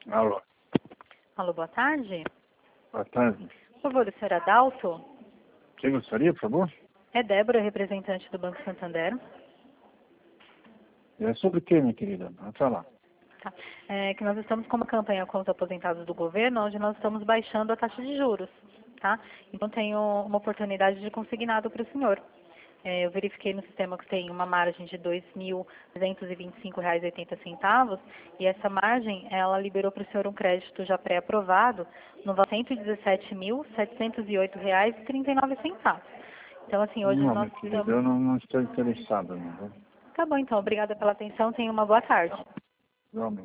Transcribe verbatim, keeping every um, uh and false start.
Alô, Alô, boa tarde. boa tarde. Por favor, o senhor Adalto? Quem gostaria, por favor? É Débora, representante do Banco Santander. É sobre o que, minha querida? Vai falar. Tá. É que nós estamos com uma campanha com os aposentados do governo, onde nós estamos baixando a taxa de juros, tá? Então tenho uma oportunidade de consignado para o senhor. É, eu verifiquei no sistema que tem uma margem de dois mil trezentos e vinte e cinco reais e oitenta centavos e essa margem, ela liberou para o senhor um crédito já pré-aprovado no valor de cento e dezessete mil setecentos e oito reais e trinta e nove centavos. Então, assim, hoje Não, nós minha querida, estamos... eu não, não estou interessado, não. Tá bom, então. Obrigada pela atenção. Tenha uma boa tarde. Realmente.